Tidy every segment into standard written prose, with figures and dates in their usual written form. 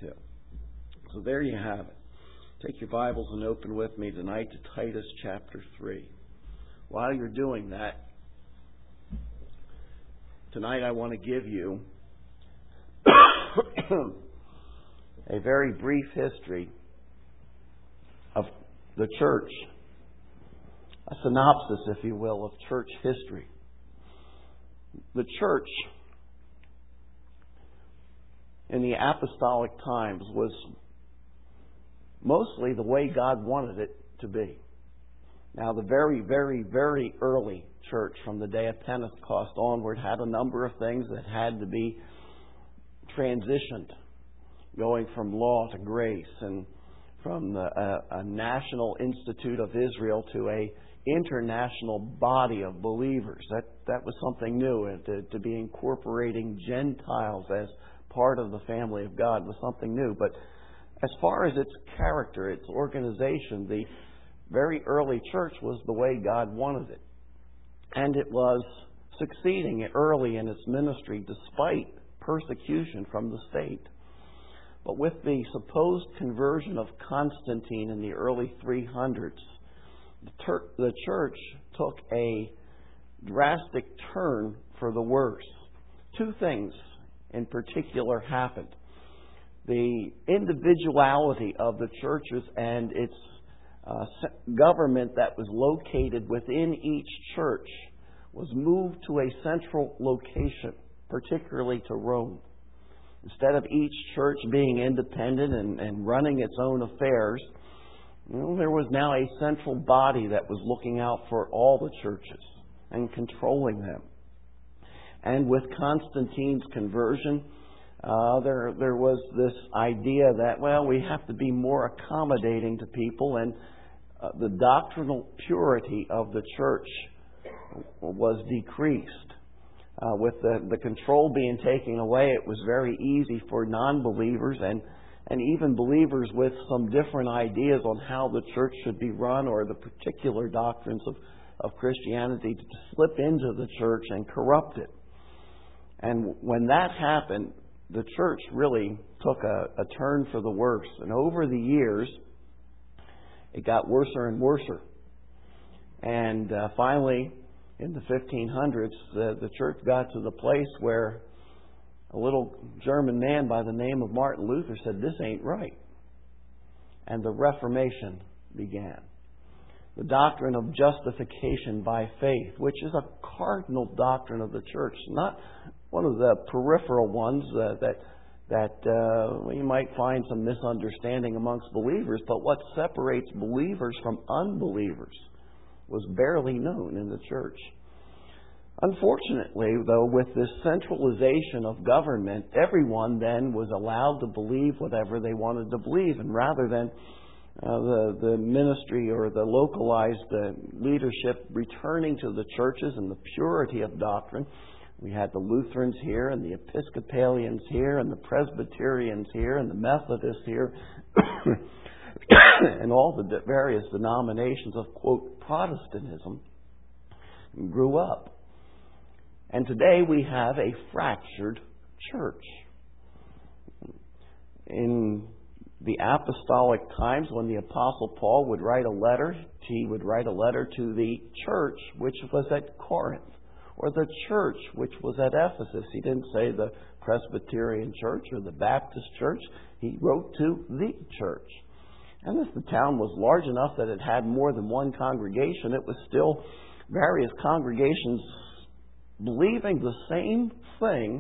to. So there you have it. Take your Bibles and open with me tonight to Titus chapter 3. While you're doing that, tonight I want to give you a very brief history of the church, a synopsis, if you will, of church history. The church in the apostolic times was mostly the way God wanted it to be. Now, the very, very, very early church from the day of Pentecost onward had a number of things that had to be transitioned, going from law to grace, and from a national institute of Israel to a international body of believers. That was something new. To be incorporating Gentiles as part of the family of God was something new. But as far as its character, its organization, the very early church was the way God wanted it. And it was succeeding early in its ministry despite persecution from the state. But with the supposed conversion of Constantine in the early 300s, the church took a drastic turn for the worse. Two things in particular happened. The individuality of the churches and its government that was located within each church was moved to a central location, particularly to Rome. Instead of each church being independent and running its own affairs, there was now a central body that was looking out for all the churches and controlling them. And with Constantine's conversion, there was this idea that, we have to be more accommodating to people, and the doctrinal purity of the church was decreased. With the control being taken away, it was very easy for non-believers and even believers with some different ideas on how the church should be run or the particular doctrines of Christianity to slip into the church and corrupt it. And when that happened, the church really took a turn for the worse. And over the years, it got worse and worse. And finally, in the 1500s, the church got to the place where a little German man by the name of Martin Luther said, "This ain't right." And the Reformation began. The doctrine of justification by faith, which is a cardinal doctrine of the church, not one of the peripheral ones that we might find some misunderstanding amongst believers, but what separates believers from unbelievers was barely known in the church. Unfortunately, though, with this centralization of government, everyone then was allowed to believe whatever they wanted to believe. And rather than the ministry or the localized leadership returning to the churches and the purity of doctrine, we had the Lutherans here and the Episcopalians here and the Presbyterians here and the Methodists here and all the various denominations of, quote, Protestantism grew up. And today we have a fractured church. In the apostolic times, when the Apostle Paul would write a letter, he would write a letter to the church which was at Corinth, or the church which was at Ephesus. He didn't say the Presbyterian church or the Baptist church. He wrote to the church. And if the town was large enough that it had more than one congregation, it was still various congregations believing the same thing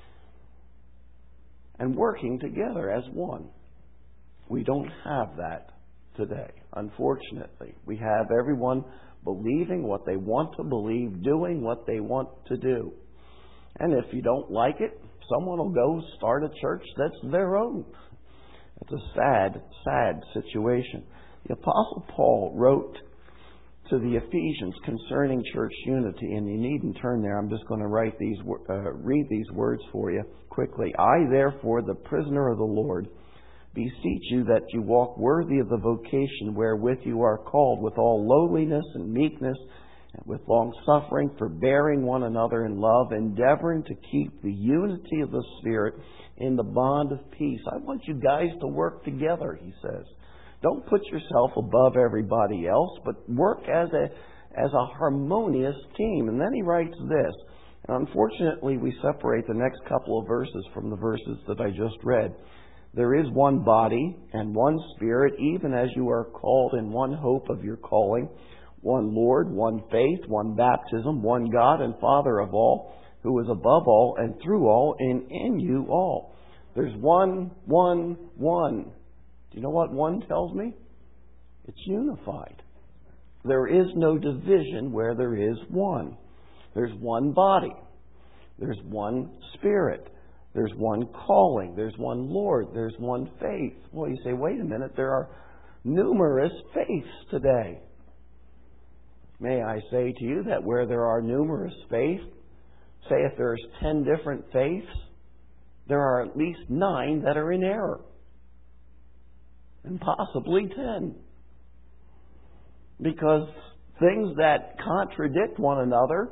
and working together as one. We don't have that today, unfortunately. We have everyone believing what they want to believe, doing what they want to do. And if you don't like it, someone will go start a church that's their own. It's a sad, sad situation. The Apostle Paul wrote to the Ephesians concerning church unity, and you needn't turn there. I'm just going to read these words for you quickly. I, therefore, the prisoner of the Lord, beseech you that you walk worthy of the vocation wherewith you are called, with all lowliness and meekness with long suffering, forbearing one another in love, endeavoring to keep the unity of the Spirit in the bond of peace. I want you guys to work together, he says. Don't put yourself above everybody else, but work as a harmonious team. And then he writes this. And unfortunately, we separate the next couple of verses from the verses that I just read. There is one body and one Spirit, even as you are called in one hope of your calling, one Lord, one faith, one baptism, one God and Father of all, who is above all and through all and in you all. There's one. Do you know what one tells me? It's unified. There is no division where there is one. There's one body. There's one Spirit. There's one calling. There's one Lord. There's one faith. Well, you say, wait a minute, there are numerous faiths today. May I say to you that where there are numerous faiths, say if there's 10 different faiths, there are at least 9 that are in error. And possibly 10. Because things that contradict one another,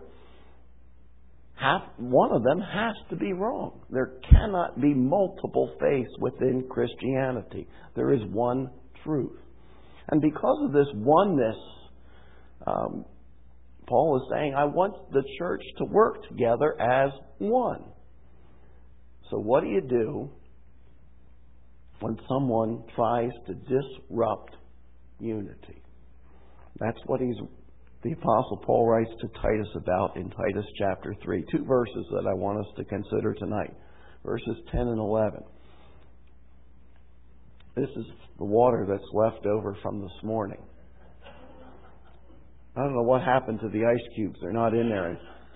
one of them has to be wrong. There cannot be multiple faiths within Christianity. There is one truth. And because of this oneness, Paul is saying, I want the church to work together as one. So what do you do when someone tries to disrupt unity? That's what the Apostle Paul writes to Titus about in Titus chapter 3. 2 verses that I want us to consider tonight. Verses 10 and 11. This is the water that's left over from this morning. I don't know what happened to the ice cubes. They're not in there.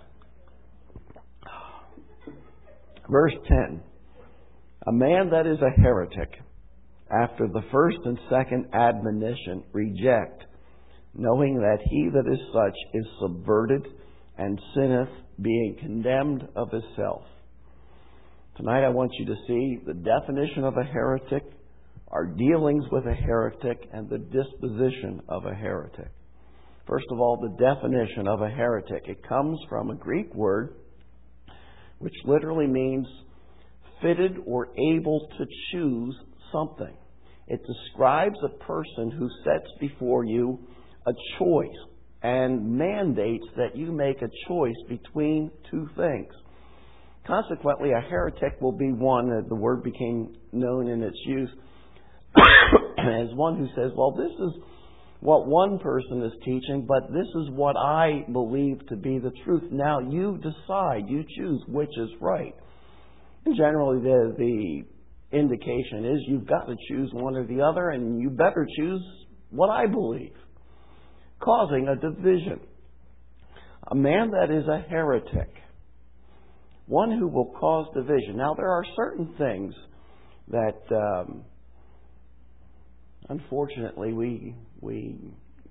Verse 10. A man that is a heretic, after the first and second admonition, reject, knowing that he that is such is subverted and sinneth, being condemned of himself. Tonight I want you to see the definition of a heretic, our dealings with a heretic, and the disposition of a heretic. First of all, the definition of a heretic. It comes from a Greek word which literally means fitted or able to choose something. It describes a person who sets before you a choice and mandates that you make a choice between two things. Consequently, a heretic will be one, that the word became known in its use, as one who says, well, this is what one person is teaching, but this is what I believe to be the truth. Now you decide, you choose which is right. And generally the indication is you've got to choose one or the other, and you better choose what I believe, causing a division. A man that is a heretic, one who will cause division. Now there are certain things that unfortunately we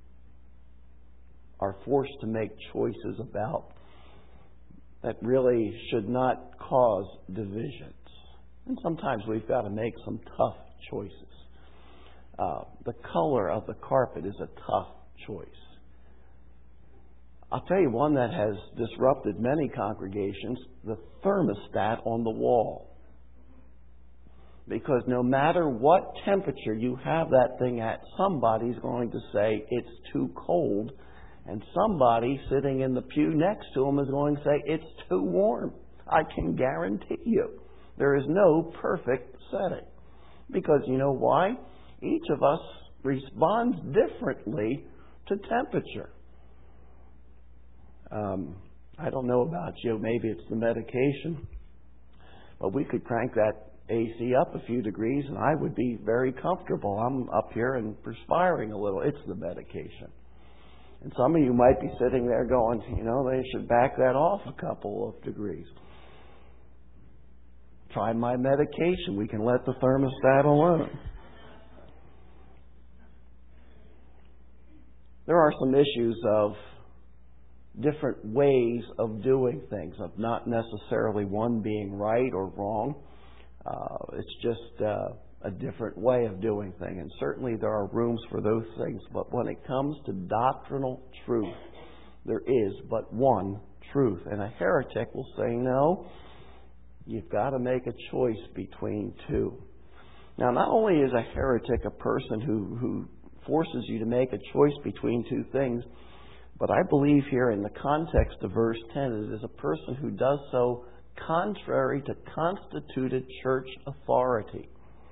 are forced to make choices about that really should not cause divisions. And sometimes we've got to make some tough choices. The color of the carpet is a tough choice. I'll tell you one that has disrupted many congregations, the thermostat on the wall. Because no matter what temperature you have that thing at, somebody's going to say it's too cold, and somebody sitting in the pew next to them is going to say it's too warm. I can guarantee you there is no perfect setting. Because you know why? Each of us responds differently to temperature. I don't know about you, maybe it's the medication, but we could crank that AC up a few degrees and I would be very comfortable. I'm up here and perspiring a little. It's the medication. And some of you might be sitting there going, they should back that off a couple of degrees. Try my medication. We can let the thermostat alone. There are some issues of different ways of doing things, of not necessarily one being right or wrong. It's just a different way of doing things. And certainly there are rooms for those things. But when it comes to doctrinal truth, There is but one truth. And a heretic will say, no, you've got to make a choice between two. Now, not only is a heretic a person who forces you to make a choice between two things, but I believe here in the context of verse 10, it is a person who does so contrary to constituted church authority.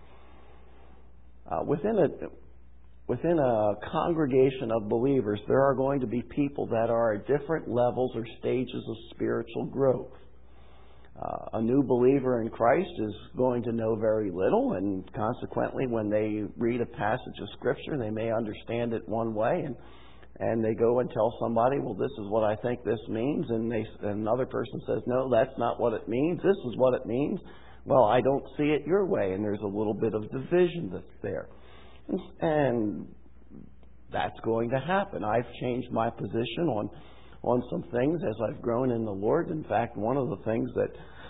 Within a congregation of believers, there are going to be people that are at different levels or stages of spiritual growth. A new believer in Christ is going to know very little, and consequently, when they read a passage of Scripture, they may understand it one way, and they go and tell somebody, well, this is what I think this means, and another person says, no, that's not what it means, this is what it means. Well, I don't see it your way, and there's a little bit of division that's there. And that's going to happen. I've changed my position on some things as I've grown in the Lord. In fact, one of the things that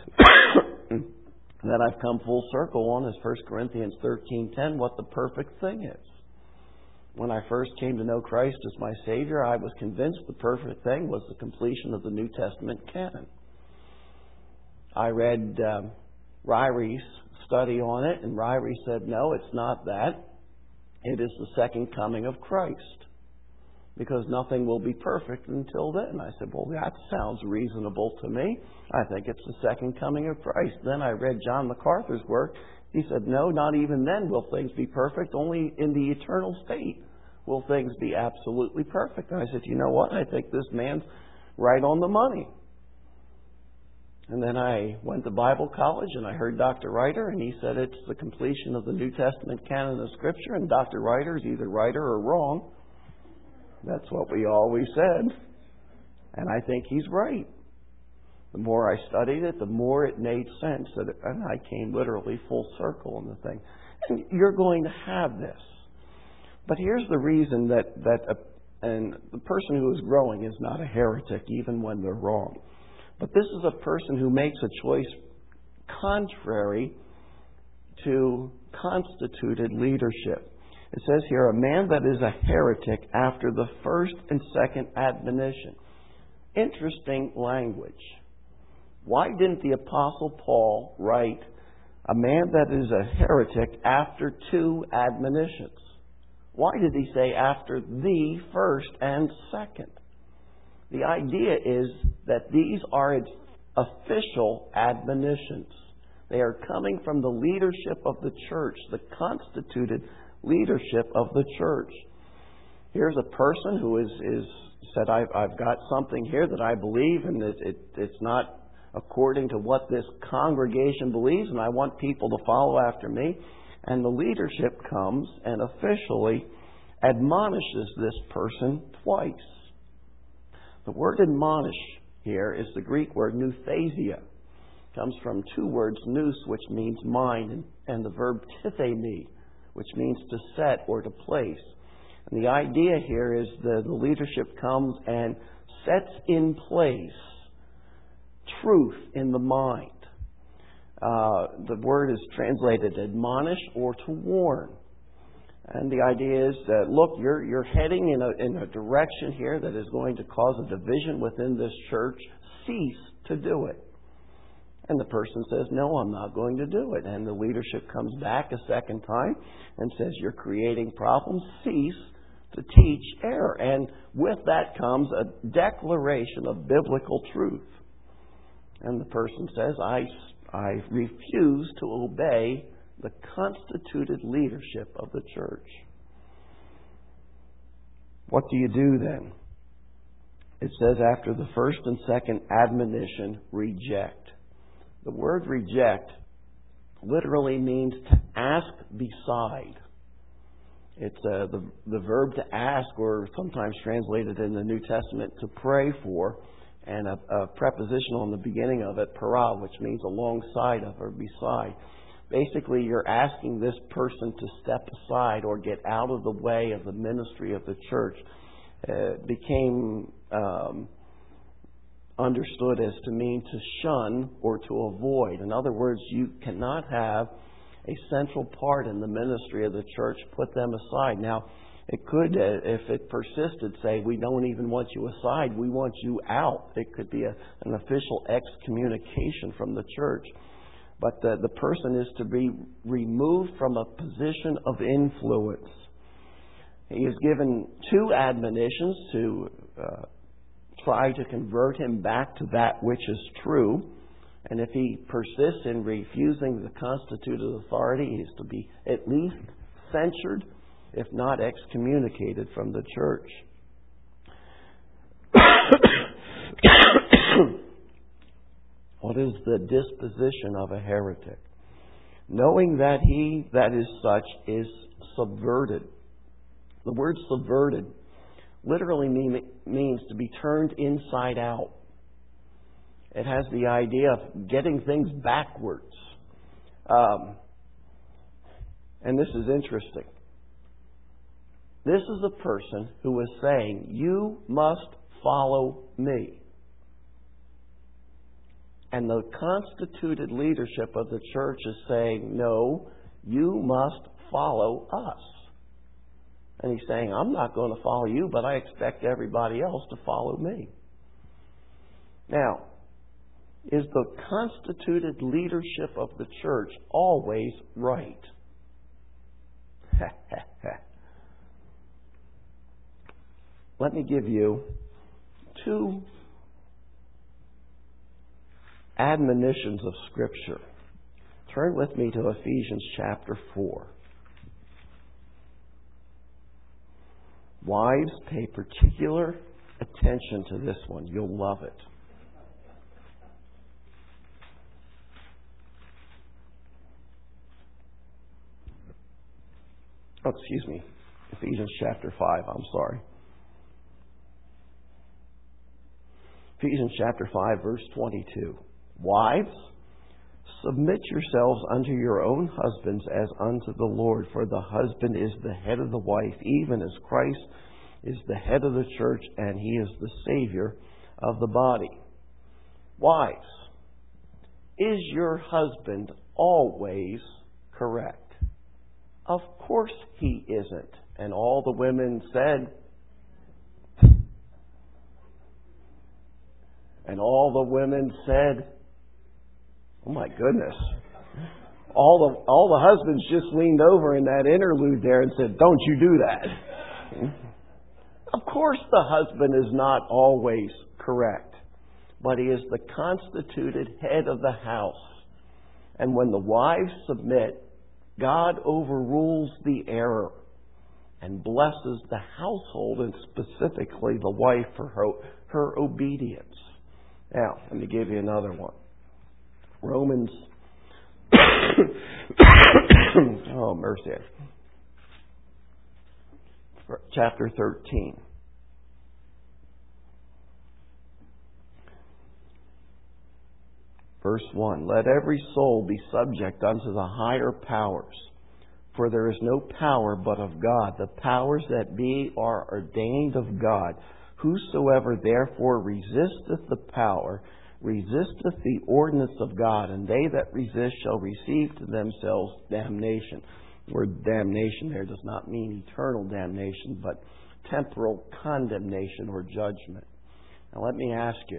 that I've come full circle on is 1 Corinthians 13:10, what the perfect thing is. When I first came to know Christ as my Savior, I was convinced the perfect thing was the completion of the New Testament canon. I read Ryrie's study on it, and Ryrie said, no, it's not that. It is the second coming of Christ, because nothing will be perfect until then. I said, well, that sounds reasonable to me. I think it's the second coming of Christ. Then I read John MacArthur's work. He said, no, not even then will things be perfect. Only in the eternal state will things be absolutely perfect. And I said, you know what? I think this man's right on the money. And then I went to Bible college and I heard Dr. Ryder, and he said it's the completion of the New Testament canon of Scripture, and Dr. Ryder is either right or wrong. That's what we always said. And I think he's right. The more I studied it, the more it made sense. And I came literally full circle on the thing. And you're going to have this. But here's the reason that the person who is growing is not a heretic, even when they're wrong. But this is a person who makes a choice contrary to constituted leadership. It says here, a man that is a heretic after the first and second admonition. Interesting language. Why didn't the Apostle Paul write, a man that is a heretic after two admonitions? Why did he say after the first and second? The idea is that these are official admonitions. They are coming from the leadership of the church, the constituted leadership of the church. Here's a person who is said, I've got something here that I believe, and it's not according to what this congregation believes, and I want people to follow after me. And the leadership comes and officially admonishes this person twice. The word admonish here is the Greek word nouthesia. It comes from two words, nous, which means mind, and the verb tithemi, which means to set or to place. And the idea here is the leadership comes and sets in place truth in the mind. The word is translated admonish or to warn. And the idea is that, look, you're heading in a direction here that is going to cause a division within this church. Cease to do it. And the person says, no, I'm not going to do it. And the leadership comes back a second time and says, you're creating problems. Cease to teach error. And with that comes a declaration of biblical truth. And the person says, I refuse to obey the constituted leadership of the church. What do you do then? It says after the first and second admonition, reject. The word reject literally means to ask beside. It's the verb to ask, or sometimes translated in the New Testament to pray for, and a preposition on the beginning of it, para, which means alongside of or beside. Basically, you're asking this person to step aside or get out of the way of the ministry of the church. It became understood as to mean to shun or to avoid. In other words, you cannot have a central part in the ministry of the church, put them aside. Now, It could, if it persisted, say, we don't even want you aside, we want you out. It could be an official excommunication from the church. But the person is to be removed from a position of influence. He is given 2 admonitions to try to convert him back to that which is true. And if he persists in refusing the constituted authority, he is to be at least censured, if not excommunicated from the church. What is the disposition of a heretic? Knowing that he that is such is subverted. The word subverted literally means to be turned inside out. It has the idea of getting things backwards. And this is interesting. This is a person who is saying, you must follow me. And the constituted leadership of the church is saying, no, you must follow us. And he's saying, I'm not going to follow you, but I expect everybody else to follow me. Now, is the constituted leadership of the church always right? Let me give you 2 admonitions of Scripture. Turn with me to Ephesians chapter 4. Wives, pay particular attention to this one. You'll love it. Oh, excuse me. Ephesians chapter 5. I'm sorry. Ephesians chapter 5, verse 22. Wives, submit yourselves unto your own husbands as unto the Lord, for the husband is the head of the wife, even as Christ is the head of the church, and he is the Savior of the body. Wives, is your husband always correct? Of course he isn't. And all the women said, oh my goodness. All the husbands just leaned over in that interlude there and said, don't you do that. Of course the husband is not always correct, but he is the constituted head of the house. And when the wives submit, God overrules the error and blesses the household, and specifically the wife for her obedience. Now, let me give you another one. Romans, oh mercy, chapter 13. Verse 1, let every soul be subject unto the higher powers, for there is no power but of God. The powers that be are ordained of God. Whosoever therefore resisteth the power, resisteth the ordinance of God, and they that resist shall receive to themselves damnation. The word damnation there does not mean eternal damnation, but temporal condemnation or judgment. Now let me ask you,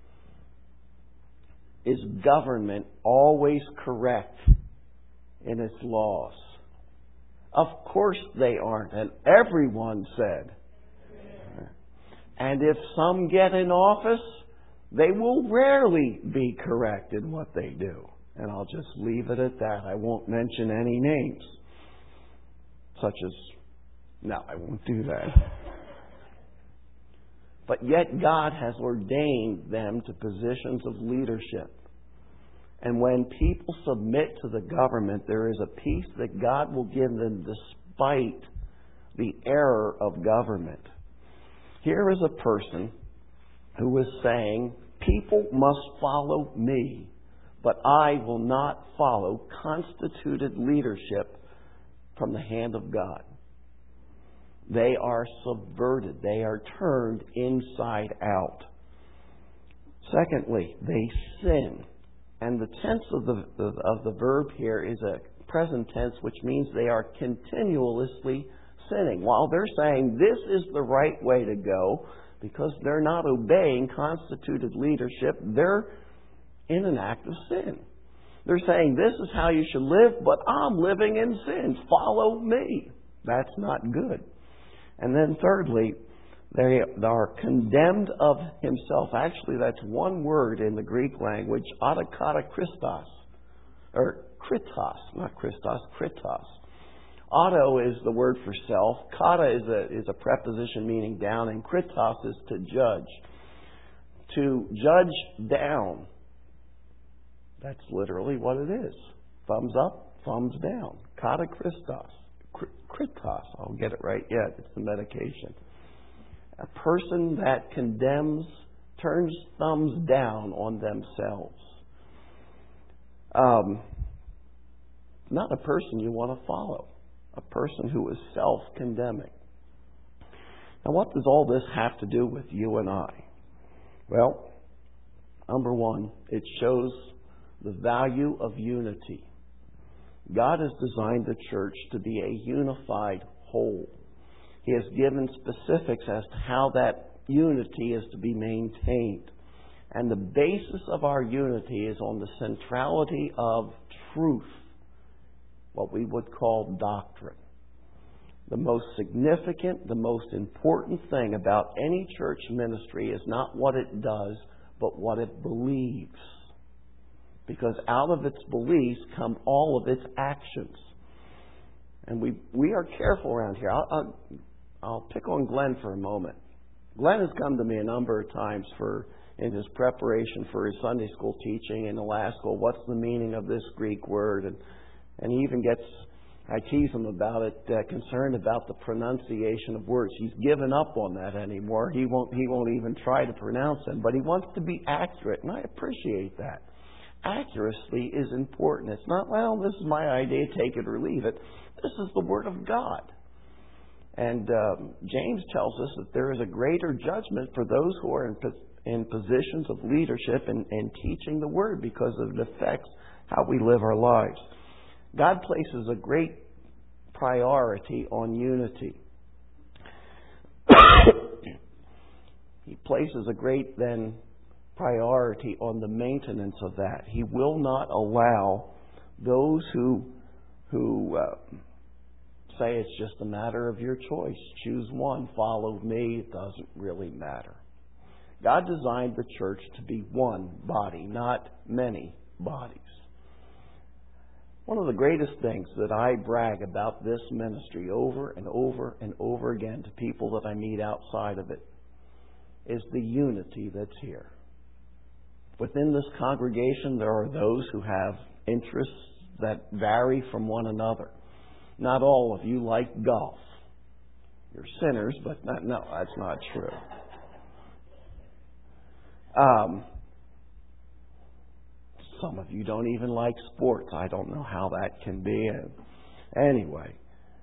is government always correct in its laws? Of course they aren't, and everyone said. And if some get in office, they will rarely be correct in what they do. And I'll just leave it at that. I won't mention any names. Such as, no, I won't do that. But yet God has ordained them to positions of leadership. And when people submit to the government, there is a peace that God will give them despite the error of government. Here is a person who is saying, people must follow me, but I will not follow constituted leadership from the hand of God. They are subverted. They are turned inside out. Secondly, they sin. And the tense of the verb here is a present tense, which means they are continuously sinning. While they're saying this is the right way to go, because they're not obeying constituted leadership, they're in an act of sin. They're saying this is how you should live, but I'm living in sin. Follow me. That's not good. And then thirdly, they are condemned of himself. Actually, that's one word in the Greek language, autokata Christos, or kritos, not Christos, kritos. Auto is the word for self. Kata is a preposition meaning down, and kritos is to judge. To judge down. That's literally what it is. Thumbs up, thumbs down. Kata Christos. Kritos. I'll get it right yet. It's the medication. A person that condemns, turns thumbs down on themselves. Not a person you want to follow. A person who is self-condemning. Now, what does all this have to do with you and I? Well, number one, it shows the value of unity. God has designed the church to be a unified whole. He has given specifics as to how that unity is to be maintained. And the basis of our unity is on the centrality of truth, what we would call doctrine. The most significant, the most important thing about any church ministry is not what it does, but what it believes. Because out of its beliefs come all of its actions. And we are careful around here. I'll pick on Glenn for a moment. Glenn has come to me a number of times in his preparation for his Sunday school teaching, and he'll ask, well, what's the meaning of this Greek word? And he even gets, I tease him about it, concerned about the pronunciation of words. He's given up on that anymore. He won't even try to pronounce them, but he wants to be accurate, and I appreciate that. Accuracy is important. It's not, well, this is my idea, take it or leave it. This is the Word of God. And James tells us that there is a greater judgment for those who are in positions of leadership and teaching the Word, because it affects how we live our lives. God places a great priority on unity. He places a great priority on the maintenance of that. He will not allow those who say it's just a matter of your choice. Choose one, follow me. It doesn't really matter. God designed the church to be one body, not many bodies. One of the greatest things that I brag about this ministry over and over and over again to people that I meet outside of it is the unity that's here. Within this congregation, there are those who have interests that vary from one another. Not all of you like golf. You're sinners, but no, that's not true. Some of you don't even like sports. I don't know how that can be. Anyway,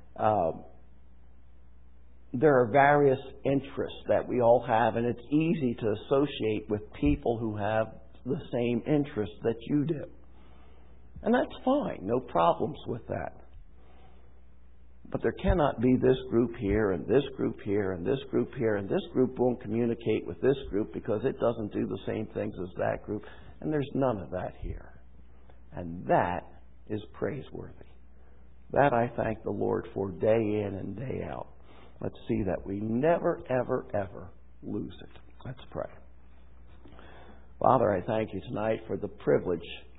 there are various interests that we all have, and it's easy to associate with people who have the same interests that you do. And that's fine. No problems with that. But there cannot be this group here and this group here and this group here, and this group won't communicate with this group because it doesn't do the same things as that group. And there's none of that here. And that is praiseworthy. That I thank the Lord for day in and day out. Let's see that we never, ever, ever lose it. Let's pray. Father, I thank you tonight for the privilege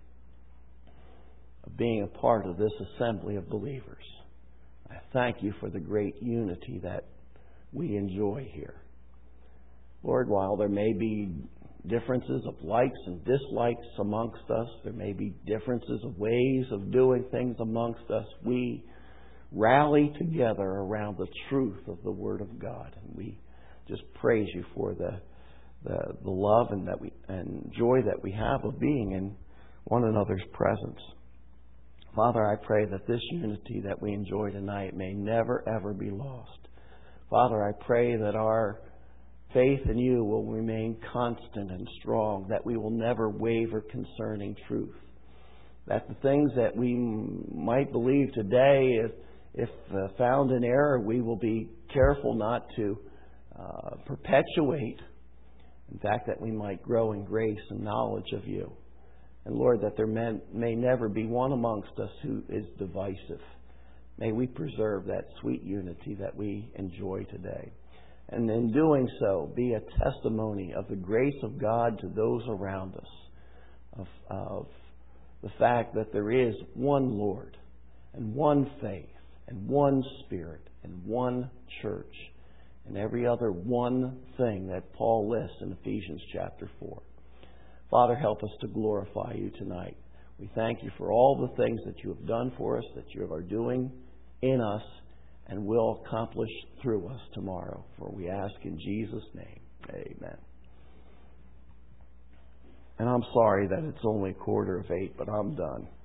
of being a part of this assembly of believers. I thank you for the great unity that we enjoy here. Lord, while there may be differences of likes and dislikes amongst us, there may be differences of ways of doing things amongst us, we rally together around the truth of the Word of God. And we just praise you for the love and joy that we have of being in one another's presence. Father, I pray that this unity that we enjoy tonight may never, ever be lost. Father, I pray that our faith in you will remain constant and strong, that we will never waver concerning truth. That the things that we might believe today if found in error, we will be careful not to perpetuate. In fact, that we might grow in grace and knowledge of You. And Lord, that there may never be one amongst us who is divisive. May we preserve that sweet unity that we enjoy today. And in doing so, be a testimony of the grace of God to those around us, of the fact that there is one Lord and one faith and one Spirit and one church and every other one thing that Paul lists in Ephesians chapter 4. Father, help us to glorify You tonight. We thank You for all the things that You have done for us, that You are doing in us, and will accomplish through us tomorrow. For we ask in Jesus' name. Amen. And I'm sorry that it's only 7:45, but I'm done.